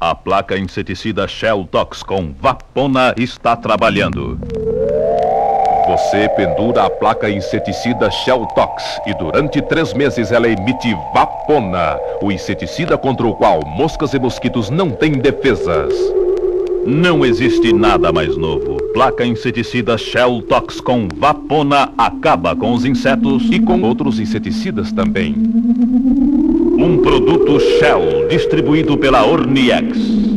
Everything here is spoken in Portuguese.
A placa inseticida Shell Tox com Vapona está trabalhando. Você pendura a placa inseticida Shell Tox e durante 3 meses ela emite Vapona, o inseticida contra o qual moscas e mosquitos não têm defesas. Não existe nada mais novo. Placa inseticida Shell Tox com Vapona acaba com os insetos E com outros inseticidas também. Um produto Shell distribuído pela Orniex.